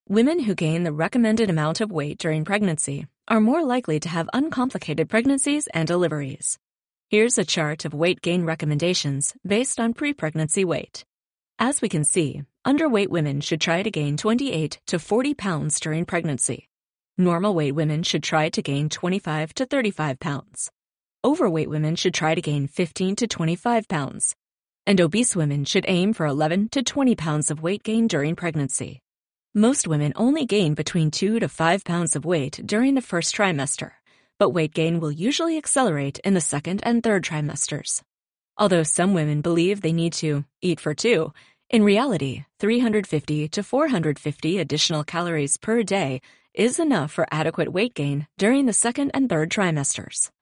Women who gain the recommended amount of weight during pregnancy are more likely to have uncomplicated pregnancies and deliveries. Here's a chart of weight gain recommendations based on pre-pregnancy weight. As we can see, underweight women should try to gain 28 to 40 pounds during pregnancy. Normal weight women should try to gain 25 to 35 pounds. Overweight women should try to gain 15 to 25 pounds. And obese women should aim for 11 to 20 pounds of weight gain during pregnancy. Most women only gain between 2 to 5 pounds of weight during the first trimester, but weight gain will usually accelerate in the second and third trimesters. Although some women believe they need to eat for two, in reality, 350 to 450 additional calories per day is enough for adequate weight gain during the second and third trimesters.